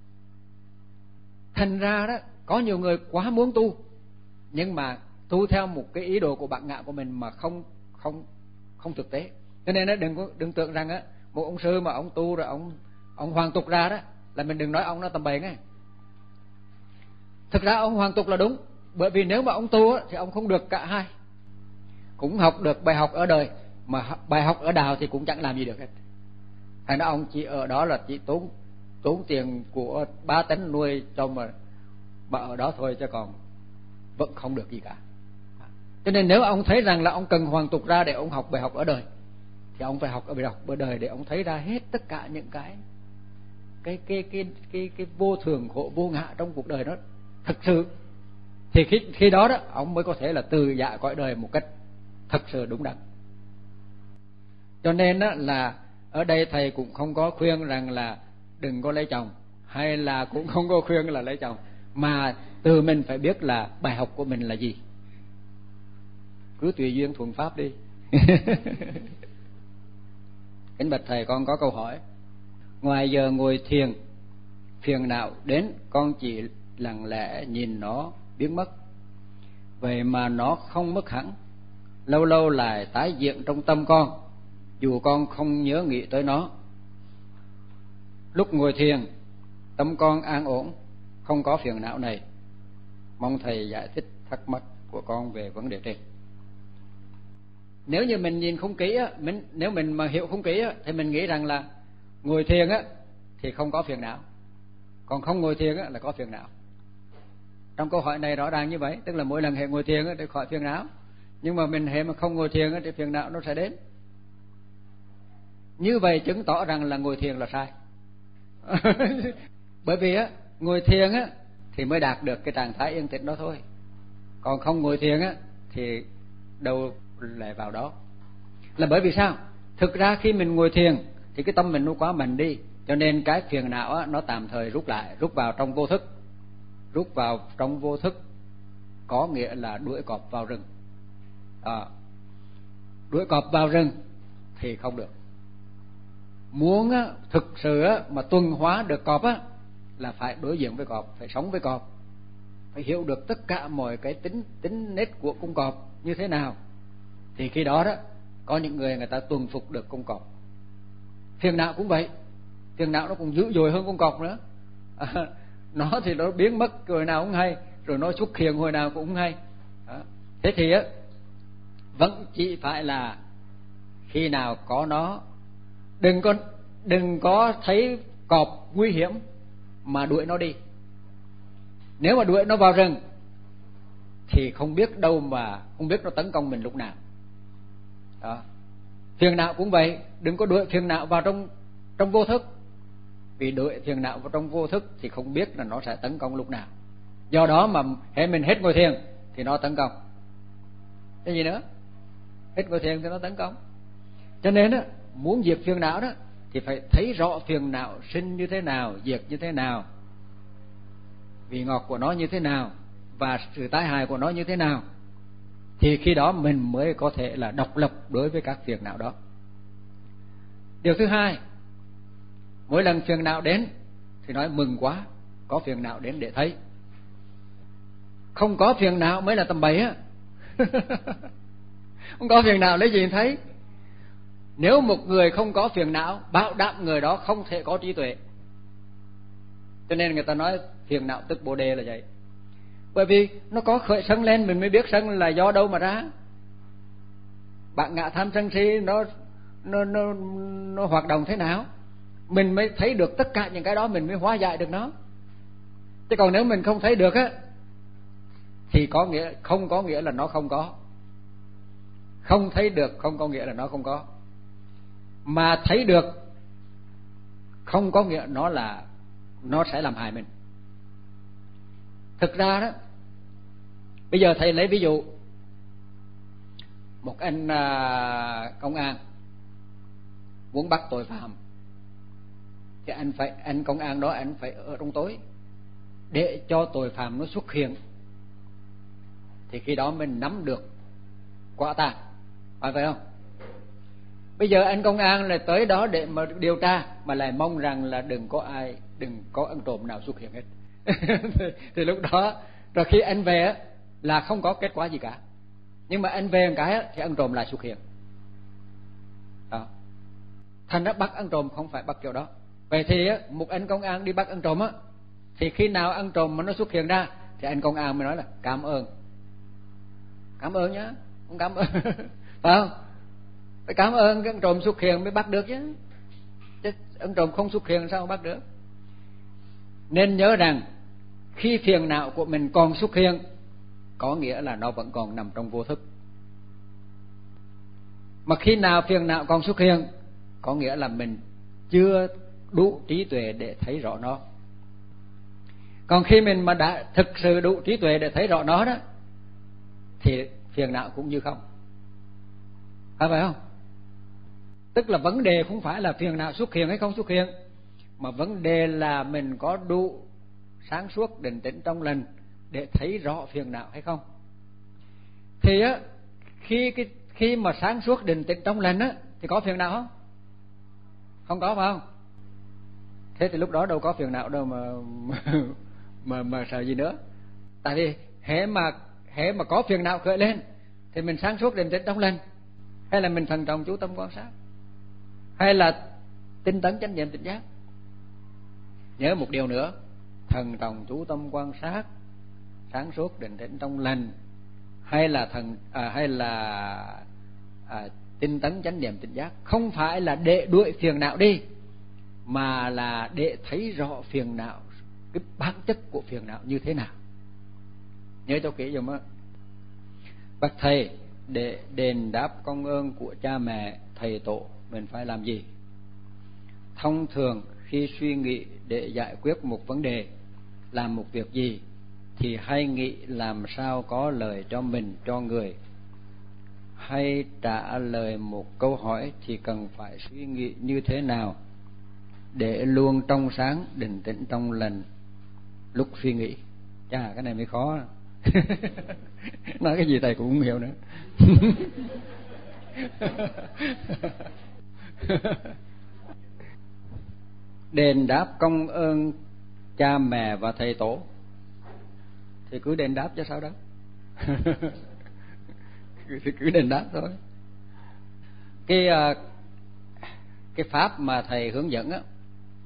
Thành ra đó có nhiều người quá muốn tu, nhưng mà tu theo một cái ý đồ của bản ngã của mình mà không không không thực tế. Cho nên đó, đừng có đừng tưởng rằng á một ông sư mà ông tu rồi ông ông hoàn tục ra đó là mình đừng nói ông nó tầm bậy nghe. Thực ra ông hoàn tục là đúng, bởi vì nếu mà ông tu á thì ông không được cả hai, cũng học được bài học ở đời mà bài học ở đạo thì cũng chẳng làm gì được hết. Thành ra ông chỉ ở đó là chỉ tốn tốn tiền của ba tấn nuôi cho mà mà ở đó thôi, chứ còn vẫn không được gì cả. Cho nên nếu ông thấy rằng là ông cần hoàn tục ra để ông học bài học ở đời thì ông phải học ở bài học ở đời để ông thấy ra hết tất cả những cái cái cái cái cái cái vô thường khổ vô ngã trong cuộc đời đó thực sự, thì khi khi đó đó ông mới có thể là từ dạ cõi đời một cách thật sự đúng đắn. Cho nên đó là ở đây thầy cũng không có khuyên rằng là đừng có lấy chồng, hay là cũng không có khuyên là lấy chồng, mà từ mình phải biết là bài học của mình là gì, cứ tùy duyên thuận pháp đi. Kính bạch thầy, con có câu hỏi. Ngoài giờ ngồi thiền, phiền não đến con chỉ lặng lẽ nhìn nó biến mất, vậy mà nó không mất hẳn, lâu lâu lại tái hiện trong tâm con dù con không nhớ nghĩ tới nó. Lúc ngồi thiền tâm con an ổn, không có phiền não này. Mong thầy giải thích thắc mắc của con về vấn đề trên. Nếu như mình nhìn không kỹ á, mình nếu mình mà hiểu không kỹ á, thì mình nghĩ rằng là ngồi thiền á thì không có phiền não, còn không ngồi thiền á là có phiền não. Trong câu hỏi này rõ ràng như vậy, tức là mỗi lần hệ ngồi thiền á thì khỏi phiền não, nhưng mà mình hệ mà không ngồi thiền á thì phiền não nó sẽ đến. Như vậy chứng tỏ rằng là ngồi thiền là sai. Bởi vì á ngồi thiền á thì mới đạt được cái trạng thái yên tĩnh đó thôi, còn không ngồi thiền á thì đâu lại vào đó. Là bởi vì sao? Thực ra khi mình ngồi thiền thì cái tâm mình nó quá mạnh đi, cho nên cái phiền não á, nó tạm thời rút lại, rút vào trong vô thức. Rút vào trong vô thức có nghĩa là đuổi cọp vào rừng. À, đuổi cọp vào rừng thì không được. Muốn á, thực sự á, mà tuần hóa được cọp á, là phải đối diện với cọp, phải sống với cọp, phải hiểu được tất cả mọi cái tính tính nết của con cọp như thế nào, thì khi đó đó có những người người ta tuần phục được con cọp. Phiền não cũng vậy, phiền não nó cũng dữ dội hơn con cọp nữa. À, nó thì nó biến mất hồi nào cũng hay, rồi nó xuất hiện hồi nào cũng hay. Đó. Thế thì á, vẫn chỉ phải là khi nào có nó. Đừng có đừng có thấy cọp nguy hiểm mà đuổi nó đi. Nếu mà đuổi nó vào rừng thì không biết đâu mà không biết nó tấn công mình lúc nào. Đó. Phiền não cũng vậy, đừng có đuổi phiền não vào trong trong vô thức. Vì đuổi phiền não vào trong vô thức thì không biết là nó sẽ tấn công lúc nào. Do đó mà hễ mình hết ngồi thiền thì nó tấn công. Cái gì nữa? Hết ngồi thiền thì nó tấn công. Cho nên đó, muốn diệt phiền não đó thì phải thấy rõ phiền não sinh như thế nào, diệt như thế nào, vị ngọt của nó như thế nào và sự tai hại của nó như thế nào, thì khi đó mình mới có thể là độc lập đối với các phiền não đó. Điều thứ hai, mỗi lần phiền não đến thì nói mừng quá, có phiền não đến để thấy. Không có phiền não mới là tầm bậy á. Không có phiền não lấy gì thấy. Nếu một người không có phiền não, bảo đảm người đó không thể có trí tuệ. Cho nên người ta nói phiền não tức bồ đề là vậy. Bởi vì nó có khởi sân lên mình mới biết sân là do đâu mà ra. Bạn ngã tham sân si nó nó nó nó hoạt động thế nào, mình mới thấy được tất cả những cái đó, mình mới hóa giải được nó. Chứ còn nếu mình không thấy được á thì có nghĩa không có nghĩa là nó không có. Không thấy được không có nghĩa là nó không có. Mà thấy được không có nghĩa nó là nó sẽ làm hại mình. Thực ra đó, bây giờ thầy lấy ví dụ một anh à, công an muốn bắt tội phạm thì anh phải anh công an đó anh phải ở trong tối để cho tội phạm nó xuất hiện, thì khi đó mình nắm được quả tang, phải phải không? Bây giờ anh công an lại tới đó để mà điều tra mà lại mong rằng là đừng có ai, đừng có ăn trộm nào xuất hiện hết. thì, thì lúc đó rồi khi anh về là không có kết quả gì cả, nhưng mà anh về một cái thì ăn trộm lại xuất hiện. Đó. Thành ra bắt ăn trộm không phải bắt kiểu đó. Vậy thì một anh công an đi bắt ăn trộm á, thì khi nào ăn trộm mà nó xuất hiện ra thì anh công an mới nói là cảm ơn, cảm ơn nhá, không cảm ơn. Phải không? Phải cảm ơn cái ăn trộm xuất hiện mới bắt được chứ. Chứ ăn trộm không xuất hiện sao bắt được. Nên nhớ rằng khi phiền não của mình còn xuất hiện có nghĩa là nó vẫn còn nằm trong vô thức. Mà khi nào phiền não còn xuất hiện có nghĩa là mình chưa đủ trí tuệ để thấy rõ nó. Còn khi mình mà đã thực sự đủ trí tuệ để thấy rõ nó đó thì phiền não cũng như không. Phải phải không? Tức là vấn đề không phải là phiền não xuất hiện hay không xuất hiện, mà vấn đề là mình có đủ sáng suốt định tĩnh trong lành để thấy rõ phiền não hay không. Thì á, khi cái khi mà sáng suốt định tĩnh trong lành á thì có phiền não không? Không có, phải không? Thế thì lúc đó đâu có phiền não đâu mà mà mà, mà sợ gì nữa. Tại vì hễ mà hễ mà có phiền não khởi lên thì mình sáng suốt định tĩnh trong lành, hay là mình thận trọng chú tâm quan sát, hay là tinh tấn chánh niệm tỉnh giác. Nhớ một điều nữa, thần trọng chú tâm quan sát, sáng suốt định tĩnh trong lành, hay là thần à, hay là à, tinh tấn chánh niệm tỉnh giác, không phải là để đuổi phiền não đi, mà là để thấy rõ phiền não, cái bản chất của phiền não như thế nào. Nhớ cho kỹ dùm á. Bạch thầy, để đền đáp công ơn của cha mẹ, thầy tổ, mình phải làm gì? Thông thường khi suy nghĩ để giải quyết một vấn đề, làm một việc gì, thì hay nghĩ làm sao có lời cho mình, cho người. Hay trả lời một câu hỏi thì cần phải suy nghĩ như thế nào để luôn trong sáng, định tĩnh trong lành lúc suy nghĩ. Chà, cái này mới khó. Nói cái gì thầy cũng không hiểu nữa. Đền đáp công ơn cha mẹ và thầy tổ thì cứ đền đáp chứ sao đó. Thì cứ đền đáp thôi. Cái cái pháp mà thầy hướng dẫn á,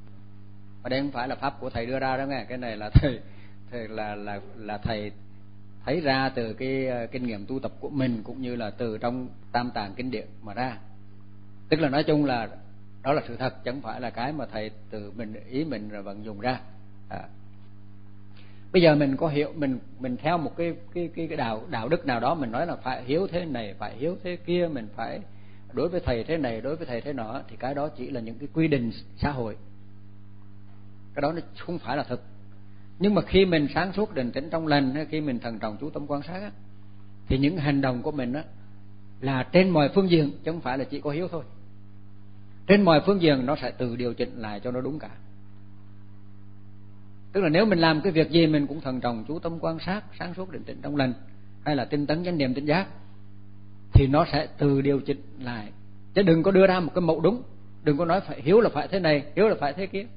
mà đây không phải là pháp của thầy đưa ra đó nghe, cái này là thầy thầy là là là thầy thấy ra từ cái kinh nghiệm tu tập của mình, cũng như là từ trong tam tạng kinh điển mà ra. Tức là nói chung là đó là sự thật, chẳng phải là cái mà thầy từ mình ý mình rồi vận dụng ra. À. Bây giờ mình có hiểu, mình mình theo một cái cái cái, cái đạo đạo đức nào đó, mình nói là phải hiếu thế này, phải hiếu thế kia, mình phải đối với thầy thế này, đối với thầy thế nọ, thì cái đó chỉ là những cái quy định xã hội, cái đó nó không phải là thực. Nhưng mà khi mình sáng suốt định tĩnh trong lành, hay khi mình thần trọng chú tâm quan sát á, thì những hành động của mình á là trên mọi phương diện, chứ không phải là chỉ có hiếu thôi. Trên mọi phương diện nó sẽ tự điều chỉnh lại cho nó đúng cả. Tức là nếu mình làm cái việc gì mình cũng thần trọng chú tâm quan sát, sáng suốt định tĩnh trong lành, hay là tinh tấn chánh niệm tỉnh giác, thì nó sẽ tự điều chỉnh lại. Chứ đừng có đưa ra một cái mẫu đúng, đừng có nói phải hiếu là phải thế này, hiếu là phải thế kia.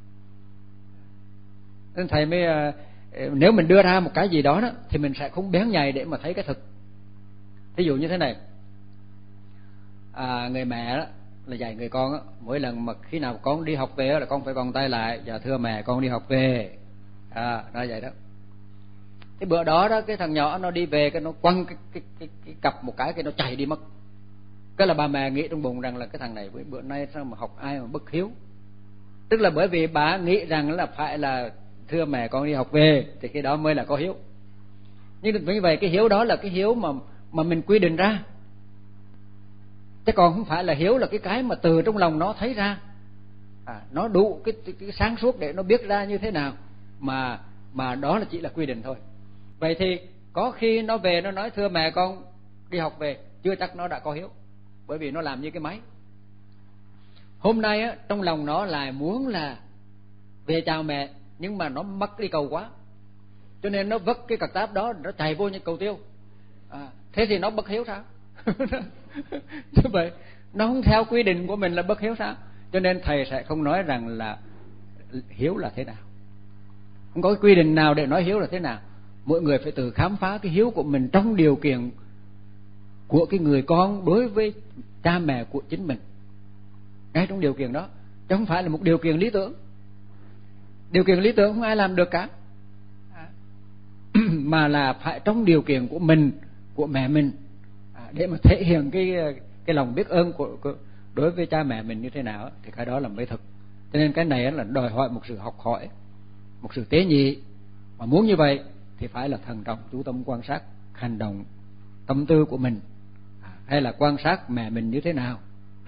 Nên thầy mới, nếu mình đưa ra một cái gì đó, đó thì mình sẽ không bén nhạy để mà thấy cái thực. Ví dụ như thế này, à, người mẹ đó là dạy người con đó, mỗi lần mà khi nào con đi học về đó, là con phải vòng tay lại, dạ thưa mẹ con đi học về, à, nó vậy đó. Cái bữa đó đó cái thằng nhỏ nó đi về, cái nó quăng cái cái cái, cái cặp một cái, cái nó chạy đi mất. Cái là bà mẹ nghĩ trong bụng rằng là cái thằng này bữa nay sao mà học ai mà bất hiếu. Tức là bởi vì bà nghĩ rằng là phải là thưa mẹ con đi học về thì cái đó mới là có hiếu. Nhưng như vậy cái hiếu đó là cái hiếu mà mà mình quy định ra, chứ còn không phải là hiếu là cái cái mà từ trong lòng nó thấy ra, à, nó đủ cái, cái, cái sáng suốt để nó biết ra như thế nào, mà mà đó là chỉ là quy định thôi. Vậy thì có khi nó về nó nói thưa mẹ con đi học về, chưa chắc nó đã có hiếu, bởi vì nó làm như cái máy. Hôm nay á, trong lòng nó lại muốn là về chào mẹ, nhưng mà nó mất đi cầu quá, cho nên nó vứt cái cặp táp đó, nó chạy vô những cầu tiêu, à, thế thì nó bất hiếu sao? Như vậy nó không theo quy định của mình là bất hiếu sao? Cho nên thầy sẽ không nói rằng là hiếu là thế nào, không có cái quy định nào để nói hiếu là thế nào. Mỗi người phải tự khám phá cái hiếu của mình trong điều kiện của cái người con đối với cha mẹ của chính mình, ngay trong điều kiện đó, chứ không phải là một điều kiện lý tưởng. Điều kiện lý tưởng không ai làm được cả, à, mà là phải trong điều kiện của mình, của mẹ mình, à, để mà thể hiện cái cái lòng biết ơn của, của đối với cha mẹ mình như thế nào, thì cái đó là mới thực. Cho nên cái này là đòi hỏi một sự học hỏi, một sự tế nhị. Mà muốn như vậy thì phải là thần trọng chú tâm quan sát hành động tâm tư của mình, à, hay là quan sát mẹ mình như thế nào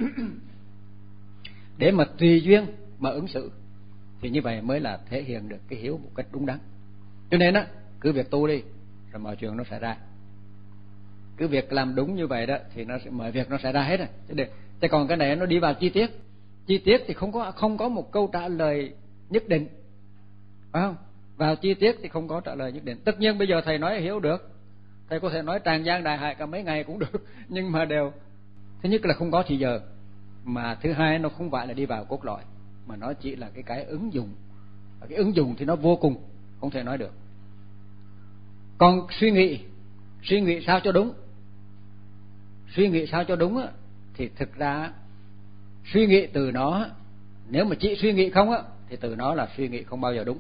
để mà tùy duyên mà ứng xử, thì như vậy mới là thể hiện được cái hiếu một cách đúng đắn. Cho nên á, cứ việc tu đi rồi mọi chuyện nó sẽ ra. Cứ việc làm đúng như vậy đó thì nó sẽ, mọi việc nó sẽ ra hết rồi. Chứ, chứ còn cái này nó đi vào chi tiết, chi tiết thì không có không có một câu trả lời nhất định, phải không? Vào chi tiết thì không có trả lời nhất định. Tất nhiên bây giờ thầy nói hiếu được, thầy có thể nói tràn gian đại hại cả mấy ngày cũng được, nhưng mà đều, thứ nhất là không có thì giờ, mà thứ hai nó không phải là đi vào cốt lõi, mà nó chỉ là cái cái ứng dụng. Cái ứng dụng thì nó vô cùng, không thể nói được. Còn suy nghĩ, suy nghĩ sao cho đúng, suy nghĩ sao cho đúng á, thì thực ra suy nghĩ từ nó, nếu mà chỉ suy nghĩ không á, thì từ nó là suy nghĩ không bao giờ đúng.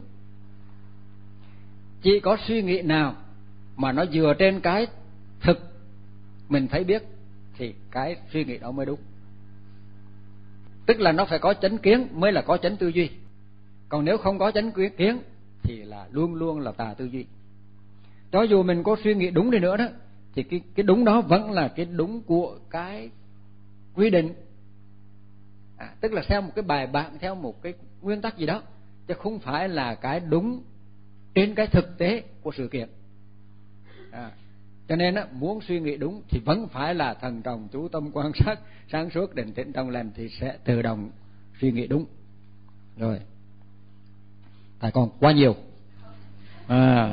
Chỉ có suy nghĩ nào mà nó dựa trên cái thực mình thấy biết thì cái suy nghĩ đó mới đúng. Tức là nó phải có chánh kiến mới là có chánh tư duy. Còn nếu không có chánh kiến thì là luôn luôn là tà tư duy. Cho dù mình có suy nghĩ đúng đi nữa đó, thì cái, cái đúng đó vẫn là cái đúng của cái quy định, à, tức là theo một cái bài bản, theo một cái nguyên tắc gì đó, chứ không phải là cái đúng trên cái thực tế của sự kiện, à, cho nên á, muốn suy nghĩ đúng thì vẫn phải là thần trọng chú tâm quan sát sáng suốt định tĩnh trong lành, thì sẽ tự động suy nghĩ đúng. Rồi thầy còn quá nhiều, à,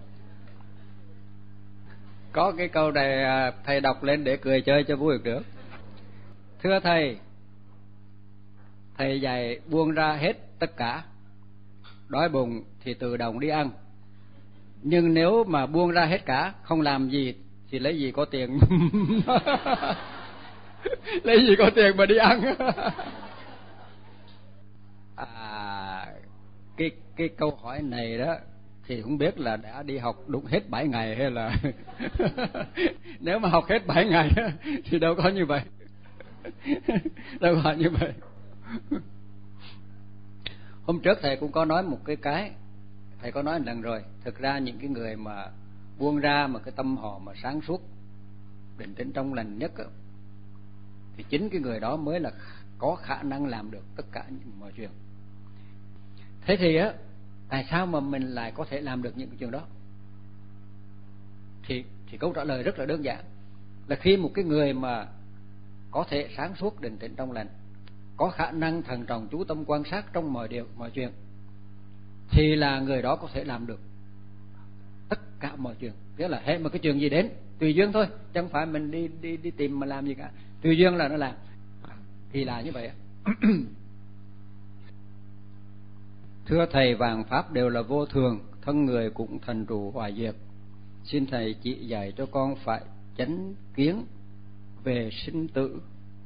có cái câu này thầy đọc lên để cười chơi cho vui được. Thưa thầy, thầy dạy buông ra hết tất cả, đói bụng thì tự động đi ăn, nhưng nếu mà buông ra hết cả không làm gì thì lấy gì có tiền lấy gì có tiền mà đi ăn. À, cái cái câu hỏi này đó thì không biết là đã đi học đúng hết bảy ngày hay là nếu mà học hết bảy ngày thì đâu có như vậy. Đâu có như vậy. Hôm trước thầy cũng có nói một cái cái thầy có nói một lần rồi, thực ra những cái người mà buông ra mà cái tâm họ mà sáng suốt, định tĩnh trong lành nhất á, thì chính cái người đó mới là có khả năng làm được tất cả những mọi chuyện. Thế thì á, tại sao mà mình lại có thể làm được những cái chuyện đó? Thì thì câu trả lời rất là đơn giản, là khi một cái người mà có thể sáng suốt, định tĩnh trong lành, có khả năng thận trọng chú tâm quan sát trong mọi điều mọi chuyện, thì là người đó có thể làm được tất cả mọi chuyện. Nghĩa là hết một cái chuyện gì đến tùy duyên thôi, chẳng phải mình đi đi đi tìm mà làm gì cả, tùy duyên là nó làm, thì là như vậy. Thưa thầy, vạn pháp đều là vô thường, thân người cũng thành trụ hoại diệt. Xin thầy chỉ dạy cho con phải chánh kiến về sinh tử,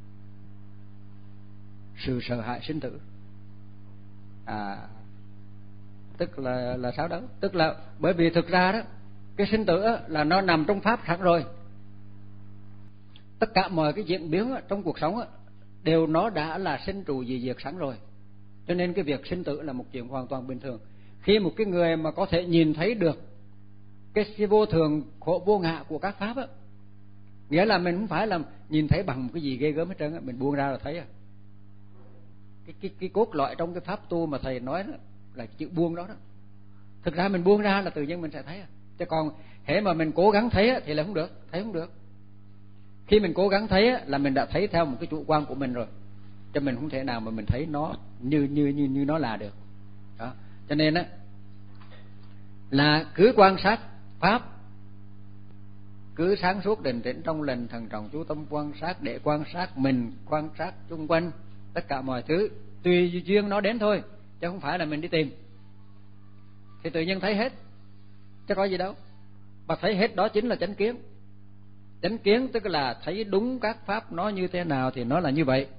sự sợ hãi sinh tử. À, tức là là sao đó? Tức là bởi vì thực ra đó, cái sinh tử đó, là nó nằm trong pháp sẵn rồi. Tất cả mọi cái diễn biến đó, trong cuộc sống đó, đều nó đã là sinh trụ dị diệt sẵn rồi. Cho nên cái việc sinh tử là một chuyện hoàn toàn bình thường. Khi một cái người mà có thể nhìn thấy được cái vô thường khổ vô ngã của các pháp á, nghĩa là mình không phải là nhìn thấy bằng một cái gì ghê gớm hết trơn á, mình buông ra là thấy à. Cái cái cái cốt lõi trong cái pháp tu mà thầy nói đó là chữ buông đó đó. Thực ra mình buông ra là tự nhiên mình sẽ thấy à. Chứ còn hễ mà mình cố gắng thấy á, thì là không được, thấy không được. Khi mình cố gắng thấy á, là mình đã thấy theo một cái chủ quan của mình rồi, cho mình không thể nào mà mình thấy nó như như như như nó là được. Đó. Cho nên á, là cứ quan sát pháp, cứ sáng suốt định tĩnh trong lành, thần trọng chú tâm quan sát, để quan sát mình, quan sát xung quanh tất cả mọi thứ, tùy duyên nó đến thôi, chứ không phải là mình đi tìm. Thì tự nhiên thấy hết, chứ có gì đâu. Mà thấy hết đó chính là chánh kiến. Chánh kiến tức là thấy đúng các pháp nó như thế nào thì nó là như vậy.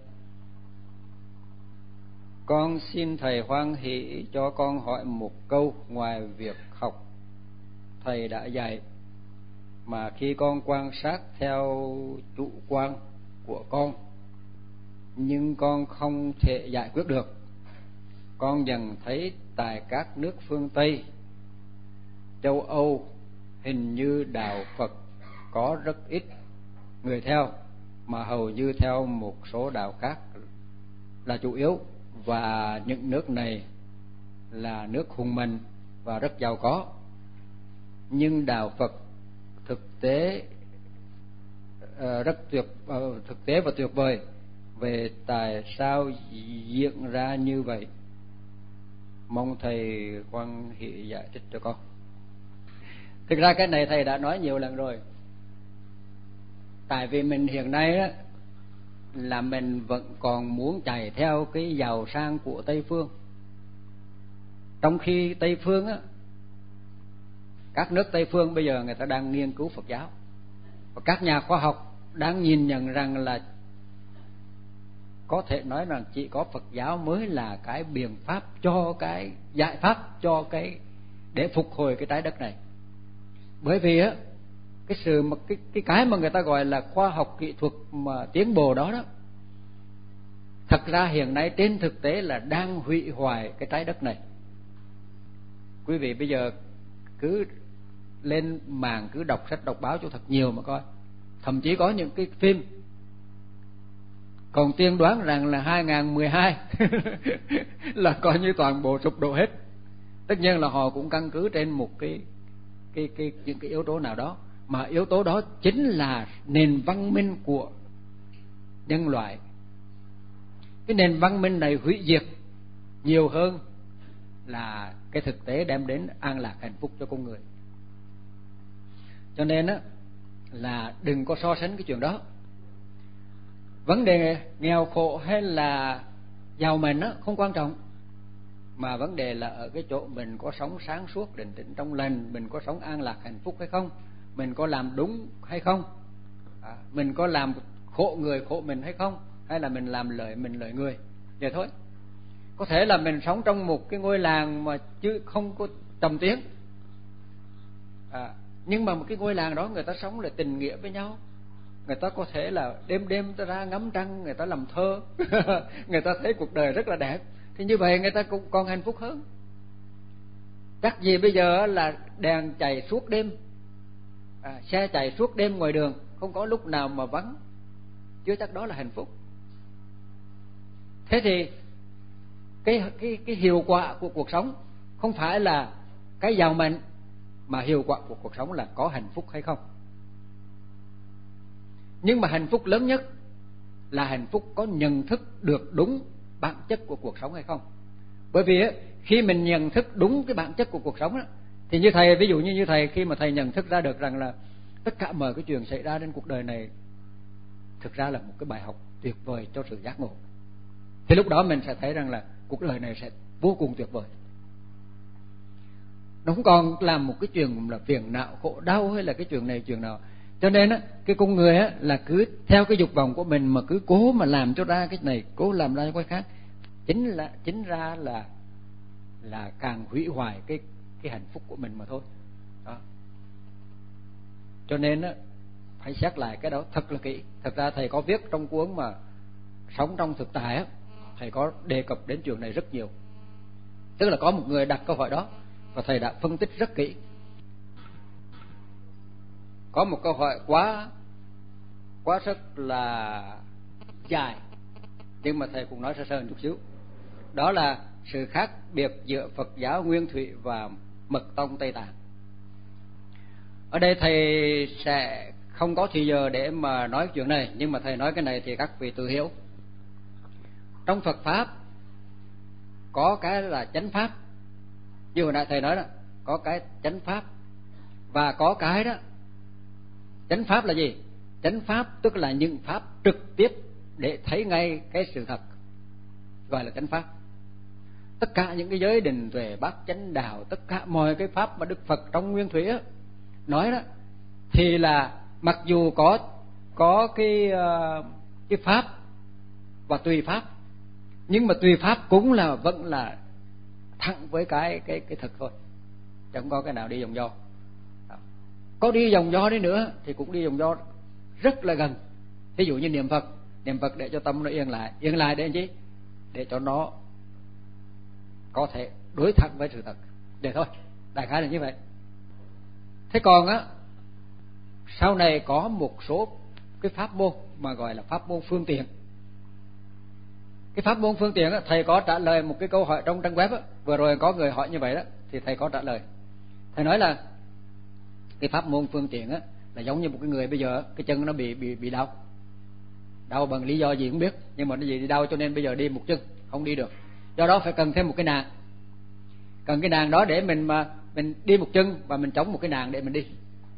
Con xin thầy hoan hỷ cho con hỏi một câu. Ngoài việc học thầy đã dạy, mà khi con quan sát theo chủ quan của con, nhưng con không thể giải quyết được. Con dần thấy tại các nước phương Tây, châu Âu, hình như đạo Phật có rất ít người theo, mà hầu như theo một số đạo khác là chủ yếu, và những nước này là nước hùng mạnh và rất giàu có. Nhưng đạo Phật thực tế uh, rất tuyệt uh, thực tế và tuyệt vời. Về tại sao diễn ra như vậy? Mong thầy quan hệ giải thích cho con. Thực ra cái này thầy đã nói nhiều lần rồi. Tại vì mình hiện nay á, là mình vẫn còn muốn chạy theo cái giàu sang của Tây Phương. Trong khi Tây Phương á, các nước Tây Phương bây giờ người ta đang nghiên cứu Phật giáo, và các nhà khoa học đang nhìn nhận rằng là có thể nói rằng chỉ có Phật giáo mới là cái biện pháp cho cái giải pháp cho cái để phục hồi cái trái đất này. Bởi vì á, cái sự mà cái cái cái mà người ta gọi là khoa học kỹ thuật mà tiến bộ đó đó, thật ra hiện nay trên thực tế là đang hủy hoại cái trái đất này. Quý vị bây giờ cứ lên mạng, cứ đọc sách đọc báo cho thật nhiều mà coi. Thậm chí có những cái phim còn tiên đoán rằng là hai không một hai là coi như toàn bộ sụp đổ hết. Tất nhiên là họ cũng căn cứ trên một cái cái cái những cái yếu tố nào đó, mà yếu tố đó chính là nền văn minh của nhân loại. Cái nền văn minh này hủy diệt nhiều hơn là cái thực tế đem đến an lạc hạnh phúc cho con người. Cho nên á, là đừng có so sánh cái chuyện đó. Vấn đề nghèo khổ hay là giàu mạnh á không quan trọng, mà vấn đề là ở cái chỗ mình có sống sáng suốt, định tĩnh trong lành, mình có sống an lạc hạnh phúc hay không, mình có làm đúng hay không, à, mình có làm khổ người khổ mình hay không, hay là mình làm lợi mình lợi người. Vậy thôi. Có thể là mình sống trong một cái ngôi làng mà chứ không có trầm tiếng, À, nhưng mà một cái ngôi làng đó người ta sống là tình nghĩa với nhau, người ta có thể là đêm đêm ta ra ngắm trăng, người ta làm thơ người ta thấy cuộc đời rất là đẹp, thì như vậy người ta cũng còn hạnh phúc hơn. Chắc gì bây giờ là đèn chạy suốt đêm, à, xe chạy suốt đêm ngoài đường, không có lúc nào mà vắng, chưa chắc đó là hạnh phúc. Thế thì cái cái cái hiệu quả của cuộc sống không phải là cái giàu mạnh, mà hiệu quả của cuộc sống là có hạnh phúc hay không. Nhưng mà hạnh phúc lớn nhất là hạnh phúc có nhận thức được đúng bản chất của cuộc sống hay không. Bởi vì khi mình nhận thức đúng cái bản chất của cuộc sống đó, thì như thầy, ví dụ như như thầy, khi mà thầy nhận thức ra được rằng là tất cả mọi cái chuyện xảy ra trên cuộc đời này thực ra là một cái bài học tuyệt vời cho sự giác ngộ, thì lúc đó mình sẽ thấy rằng là cuộc đời này sẽ vô cùng tuyệt vời. Nó không còn làm một cái chuyện là phiền não khổ đau hay là cái chuyện này chuyện nào. Cho nên á, cái con người á là cứ theo cái dục vọng của mình mà cứ cố mà làm cho ra cái này, cố làm ra cái khác, chính là chính ra là là càng hủy hoại cái cái hạnh phúc của mình mà thôi. Đó. Cho nên á, phải xét lại cái đó thật là kỹ. Thật ra thầy có viết trong cuốn mà Sống trong thực tại á, thầy có đề cập đến chuyện này rất nhiều. Tức là có một người đặt câu hỏi đó và thầy đã phân tích rất kỹ. Có một câu hỏi quá quá rất là dài, nhưng mà thầy cũng nói sơ sơ một chút xíu. Đó là sự khác biệt giữa Phật giáo Nguyên Thủy và Mật tông Tây Tạng. Ở đây thầy sẽ không có thời giờ để mà nói chuyện này, nhưng mà thầy nói cái này thì các vị tự hiểu. Trong Phật pháp có cái là chánh pháp, như hồi nãy thầy nói đó, có cái chánh pháp và có cái đó. Chánh pháp là gì? Chánh pháp tức là những pháp trực tiếp để thấy ngay cái sự thật, gọi là chánh pháp. Tất cả những cái giới định tuệ bát chánh đạo, tất cả mọi cái pháp mà Đức Phật trong Nguyên Thủy á, nói đó, thì là mặc dù có có cái uh, cái pháp và tùy pháp, nhưng mà tùy pháp cũng là vẫn là thẳng với cái cái cái thực thôi, chẳng có cái nào đi vòng vo. Có đi vòng vo đi nữa thì cũng đi vòng vo rất là gần. Ví dụ như niệm Phật, niệm Phật để cho tâm nó yên lại, yên lại để làm chi? Để cho nó có thể đối thẳng với sự thật, để thôi, đại khái là như vậy. Thế còn á, sau này có một số cái pháp môn mà gọi là pháp môn phương tiện. Cái pháp môn phương tiện á, thầy có trả lời một cái câu hỏi trong trang web á, vừa rồi có người hỏi như vậy đó, thì thầy có trả lời. Thầy nói là cái pháp môn phương tiện á là giống như một cái người bây giờ cái chân nó bị bị bị đau, đau bằng lý do gì không biết, nhưng mà nó gì đau cho nên bây giờ đi một chân không đi được, do đó phải cần thêm một cái nàng, cần cái nàng đó để mình mà mình đi một chân và mình chống một cái nàng để mình đi,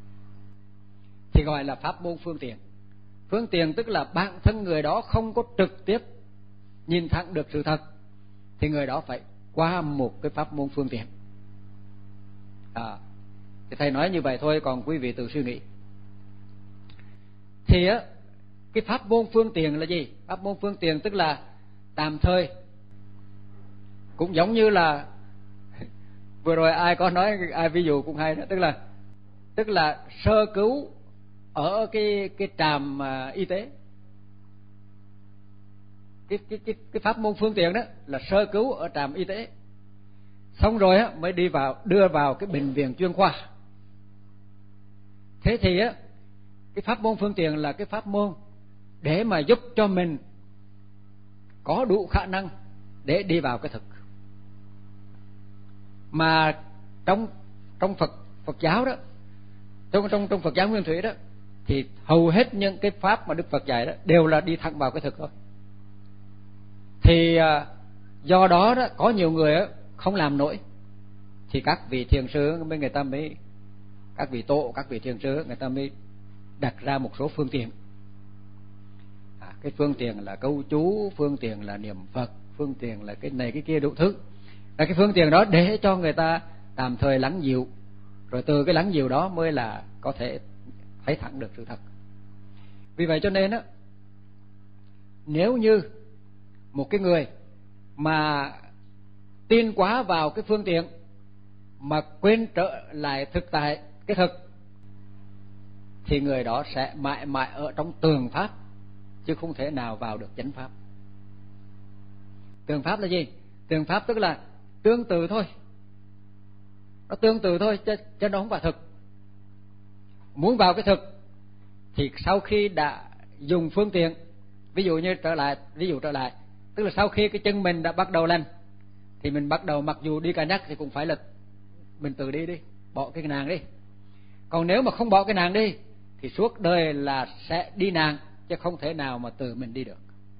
thì gọi là pháp môn phương tiện. Phương tiện tức là bản thân người đó không có trực tiếp nhìn thẳng được sự thật, thì người đó phải qua một cái pháp môn phương tiện. À, thì thầy nói như vậy thôi, còn quý vị tự suy nghĩ. Thì á, cái pháp môn phương tiện là gì? Pháp môn phương tiện tức là tạm thời, cũng giống như là vừa rồi ai có nói, ai ví dụ cũng hay đó, tức là tức là sơ cứu ở cái cái trạm uh, y tế. Cái cái cái cái pháp môn phương tiện đó là sơ cứu ở trạm y tế, xong rồi á mới đi vào đưa vào cái bệnh viện chuyên khoa. Thế thì á, cái pháp môn phương tiện là cái pháp môn để mà giúp cho mình có đủ khả năng để đi vào cái thực. Mà trong trong Phật Phật giáo đó, trong trong trong Phật giáo Nguyên Thủy đó, thì hầu hết những cái pháp mà Đức Phật dạy đó đều là đi thẳng vào cái thực thôi. Thì do đó đó có nhiều người đó không làm nổi, thì các vị thiền sư mới người ta mới các vị tổ, các vị thiền sư người ta mới đặt ra một số phương tiện. À, cái phương tiện là câu chú, phương tiện là niệm Phật, phương tiện là cái này cái kia đủ thứ. Là cái phương tiện đó để cho người ta tạm thời lắng dịu, rồi từ cái lắng dịu đó mới là có thể thấy thẳng được sự thật. Vì vậy cho nên á, nếu như một cái người mà tin quá vào cái phương tiện mà quên trở lại thực tại, cái thực, thì người đó sẽ mãi mãi ở trong tường pháp, chứ không thể nào vào được chánh pháp. Tường pháp là gì? Tường pháp tức là tương tự thôi, nó tương tự thôi chứ, chứ nó không phải thực. Muốn vào cái thực thì sau khi đã dùng phương tiện, ví dụ như trở lại, ví dụ trở lại tức là sau khi cái chân mình đã bắt đầu lành, thì mình bắt đầu mặc dù đi cà nhắc thì cũng phải là mình tự đi đi, bỏ cái nàng đi. Còn nếu mà không bỏ cái nàng đi thì suốt đời là sẽ đi nàng, chứ không thể nào mà tự mình đi được.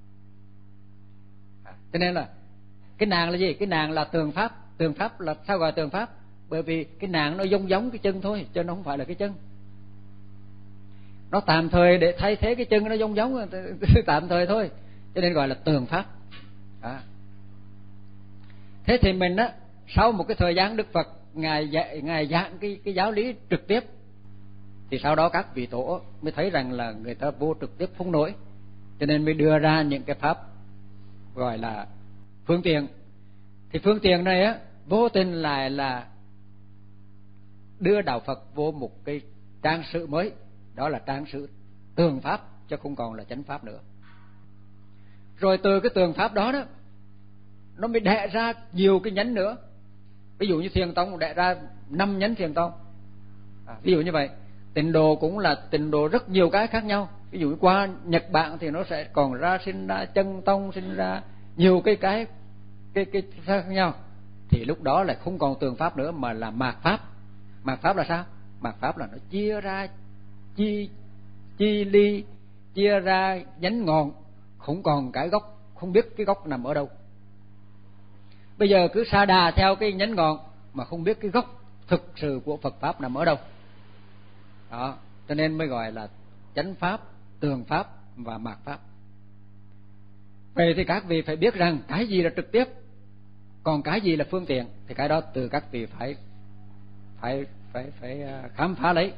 À, cho nên là cái nàng là gì? Cái nàng là tường pháp. Tường pháp là sao gọi tường pháp? Bởi vì cái nàng nó giống giống cái chân thôi, chứ nó không phải là cái chân. Nó tạm thời để thay thế cái chân nó giống giống tạm thời thôi, cho nên gọi là tường pháp. À. Thế thì mình á, sau một cái thời gian Đức Phật ngài dạy, ngài giảng cái cái giáo lý trực tiếp, thì sau đó các vị tổ mới thấy rằng là người ta vô trực tiếp không nổi, cho nên mới đưa ra những cái pháp gọi là phương tiện. Thì phương tiện này á, vô tình lại là đưa đạo Phật vô một cái trang sử mới, đó là trang sử tường pháp, chứ không còn là chánh pháp nữa. Rồi từ cái tường pháp đó đó, nó mới đẻ ra nhiều cái nhánh nữa. Ví dụ như Thiền Tông đẻ ra năm nhánh Thiền Tông, à, ví dụ như vậy. Tịnh độ cũng là tịnh độ rất nhiều cái khác nhau. Ví dụ qua Nhật Bản thì nó sẽ còn ra sinh ra Chân Tông, sinh ra nhiều cái cái cái cái khác nhau. Thì lúc đó là không còn tường pháp nữa mà là mạt pháp. Mạt pháp là sao? Mạt pháp là nó chia ra chi chi ly, chia ra nhánh ngọn, không còn cái gốc, không biết cái gốc nằm ở đâu. Bây giờ cứ sa đà theo cái nhánh ngọn mà không biết cái gốc thực sự của Phật pháp nằm ở đâu. Đó, cho nên mới gọi là chánh pháp, tường pháp và mạt pháp. Vậy thì các vị phải biết rằng cái gì là trực tiếp, còn cái gì là phương tiện, thì cái đó từ các vị phải phải phải phải khám phá lấy.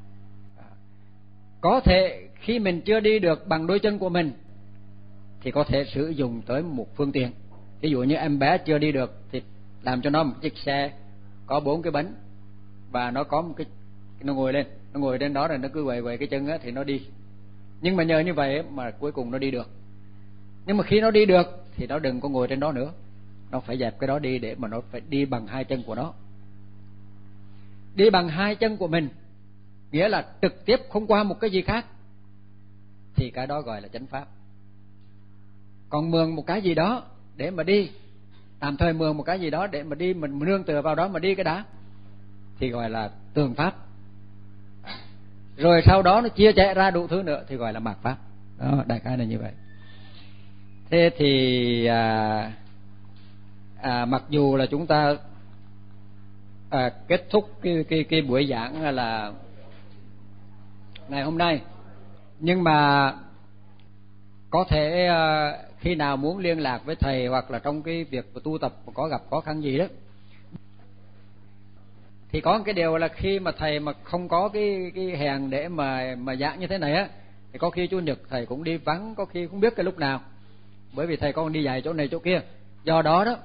Có thể khi mình chưa đi được bằng đôi chân của mình thì có thể sử dụng tới một phương tiện. Ví dụ như em bé chưa đi được thì làm cho nó một chiếc xe có bốn cái bánh, và nó có một cái, nó ngồi lên, nó ngồi lên đó rồi nó cứ quậy quậy cái chân á thì nó đi. Nhưng mà nhờ như vậy mà cuối cùng nó đi được. Nhưng mà khi nó đi được thì nó đừng có ngồi trên đó nữa, nó phải dẹp cái đó đi để mà nó phải đi bằng hai chân của nó. Đi bằng hai chân của mình nghĩa là trực tiếp không qua một cái gì khác, thì cái đó gọi là chánh pháp. Còn mượn một cái gì đó để mà đi, tạm thời mượn một cái gì đó để mà đi, mình nương tựa vào đó mà đi cái đã, thì gọi là tường pháp. Rồi sau đó nó chia chạy ra đủ thứ nữa thì gọi là mạt pháp. Đó, đại khái là như vậy. Thế thì à, à, mặc dù là chúng ta à, kết thúc cái, cái, cái buổi giảng là ngày hôm nay, nhưng mà có thể à, khi nào muốn liên lạc với thầy hoặc là trong cái việc tu tập có gặp khó khăn gì đó, thì có cái điều là khi mà thầy mà không có cái cái hẹn để mà mà giảng như thế này á, thì có khi Chủ nhật thầy cũng đi vắng, có khi không biết cái lúc nào, bởi vì thầy con đi dạy chỗ này chỗ kia. Do đó đó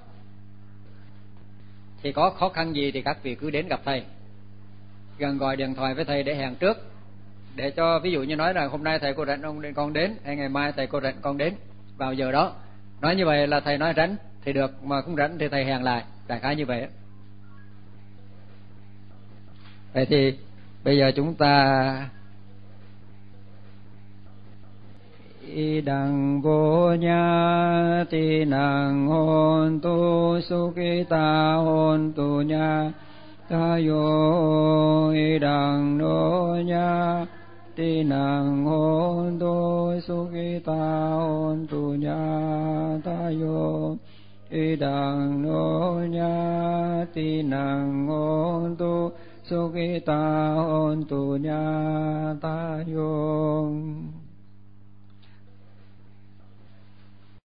thì có khó khăn gì thì các vị cứ đến gặp thầy, gần gọi điện thoại với thầy để hẹn trước, để cho ví dụ như nói là hôm nay thầy cô rảnh ông con đến, hay ngày mai thầy cô rảnh con đến vào giờ đó. Nói như vậy là thầy nói rảnh thì được, mà không rảnh thì thầy hẹn lại, đại khái như vậy. Vậy thì bây giờ chúng ta idang vô nha ti nang hon tu sukita hon tu nha tayo idang no nha ti nang hon tu sukita hon tu nha tayo idang no nha ti nang hon tu sukita hon tu nha tayo.